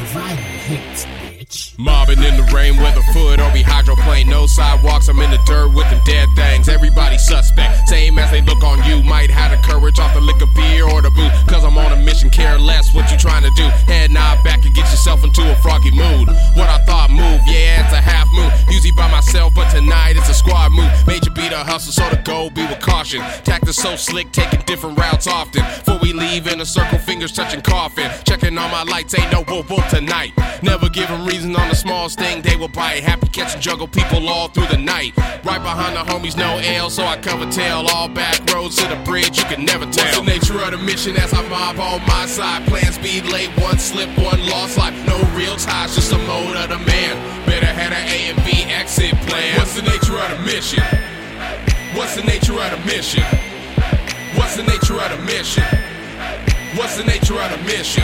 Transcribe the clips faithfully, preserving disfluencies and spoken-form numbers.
Providing the hits, bitch. Mobbing in the rain, whether foot or be hydroplane. No sidewalks, I'm in the dirt with them dead things. Everybody suspect, same as they look on you. Might have the courage off the liquor, beer, or the boot. Cause I'm on a mission, care less what you trying to do. Head nod back and get yourself into a froggy mood. What I thought move, yeah, it's a half moon. Usually by myself, but tonight it's a squad move. Major beat a hustle, so the goal be with caution. Tactics so slick, taking different routes often. Before we leave in a circle, fingers touching coffin. Checking on my lights, ain't no whoop whoop tonight. Never giving reason on the smallest thing they will bite. Happy catching juggle people all through the night. Right behind the homies, no L, so I cover tail. All back roads to the bridge, you can never tell. What's the nature of the mission as I mob on my side? Plans be late, one slip, one lost life. No real ties, just a mode of the man. Better have an A and B exit plan. What's the nature of the mission? What's the nature of the mission? What's the nature of the mission? What's the nature of the mission?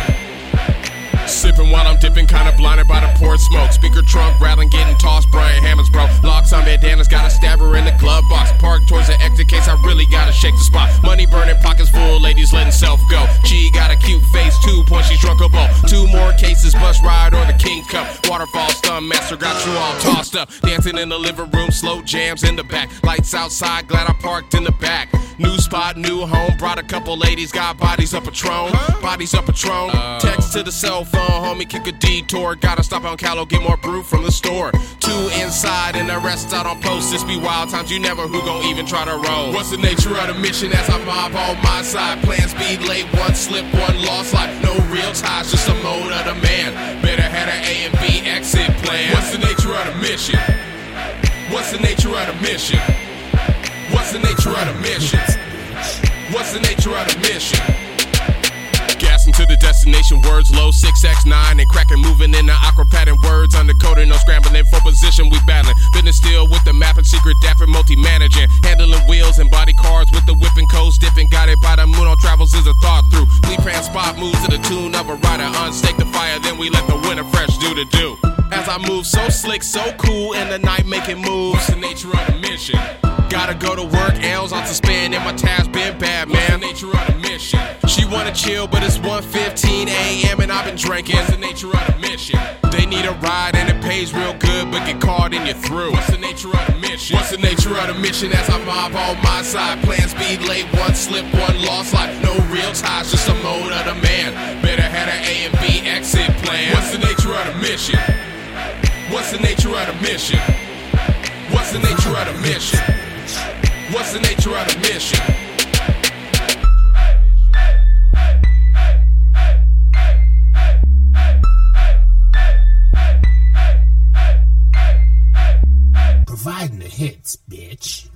Sipping while I'm dipping, kinda blinded by the poured smoke. Speaker trunk rattling, getting tossed, Brian Hammonds, bro. Locks on bandanas, got a stabber in the glove box. Parked towards the exit case, I really gotta shake the spot. Money burning, pockets full, ladies letting self go. She got a cute face, two points, she's drunk a bowl. Two more cases, bus ride or the King Cup. Waterfall, stun master, got you all tossed up. Dancing in the living room, slow jams in the back. Lights outside, glad I parked in the back. New spot, new home, brought a couple ladies, got bodies up Patron, bodies up Patron. Uh, Text to the cell phone, homie, kick a detour. Gotta stop on Callow, get more brew from the store. Two inside and the rest out on post. This be wild times, you never who gon' even try to roll. What's the nature of the mission as I mob on my side? Plans be late, one slip, one lost life. No real ties, just a mode of the man. Better have an A and B exit plan. What's the nature of the mission? What's the nature of the mission? What's the nature of the mission? What's the nature of the mission? Gassing to the destination, words low, six X nine and cracking, moving in the aqua pattern words, undercoding, no scrambling for position, we battling. Business still with the map and secret dapper, multi-managing, handling wheels and body cards with the whipping codes, dipping, got it by the moon on travels is a thought through. We pran spot moves to the tune of a rider, unstake the fire, then we let the winter fresh do the do. As I move so slick, so cool in the night making moves. What's the nature of the mission? Gotta go to work, L's on suspend, and my tab's been bad, man. What's the nature of the mission? She wanna chill, but it's one fifteen A M and I've been drinking. What's the nature of the mission? They need a ride and it pays real good, but get caught and you're through. What's the nature of the mission? What's the nature of the mission as I mob on my side? Plans be late, one slip, one lost life. No real ties, just a mode of the man. Better have an A and B exit plan. What's the nature of the mission? What's the nature of the mission? What's the nature of the mission? What's the nature of the mission? Providing the hits, bitch.